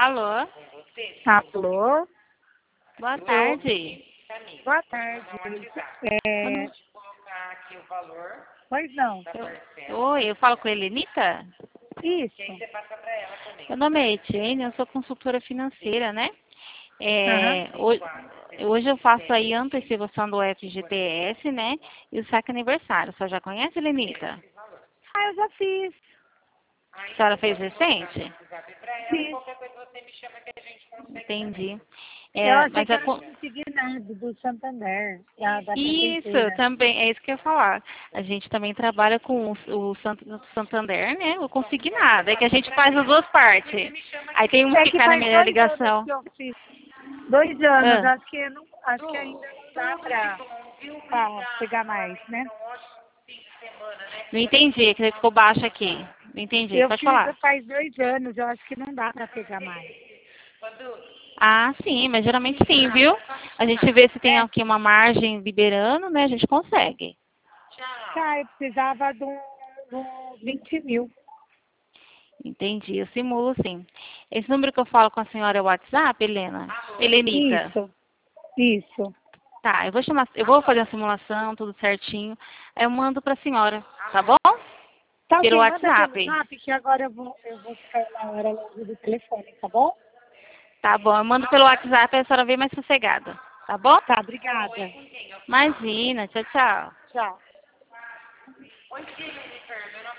Alô? Alô? Boa tarde. Boa tarde. É... Pois não. Oi, eu falo com a Helenita? Isso. Meu nome é Etienne, eu sou consultora financeira, né? Aham. Hoje eu faço aí a antecipação do FGTS, né? E o saque aniversário. A senhora já conhece, Helenita? Ah, eu já fiz. A senhora fez recente? Fiz. Entendi. Eu achei Mas que era consignado do Santander, da Isso, prefeitura. também, é isso que eu ia falar. A gente também trabalha com o Santander, né? O consignado. É que a gente faz as duas partes. Aí tem um É que que cai na faz melhor 2 anos ligação. que eu fiz. 2 anos, Ah, acho que ainda não dá pra pegar mais, né? não entendi, que ficou baixo aqui. Não entendi, Eu pode fiz falar. faz 2 anos, eu acho que não dá pra pegar mais. Ah, sim, mas geralmente sim, viu? A gente vê se tem É, aqui uma margem liberando, né? A gente consegue. tá, eu precisava de uns 20 mil. Entendi, eu simulo sim. Esse número que eu falo com a senhora é o WhatsApp, Helena? Helenita? Isso, isso. Tá, eu vou fazer a simulação, tudo certinho. Aí eu mando pra senhora, tá bom? Tá Pelo ok, manda pelo WhatsApp. zap que agora eu vou ficar na hora longe do telefone, tá bom? Tá bom, eu mando pelo WhatsApp e a senhora vem mais sossegada. Tá bom? Tá, obrigada. Imagina, tchau, tchau. Tchau.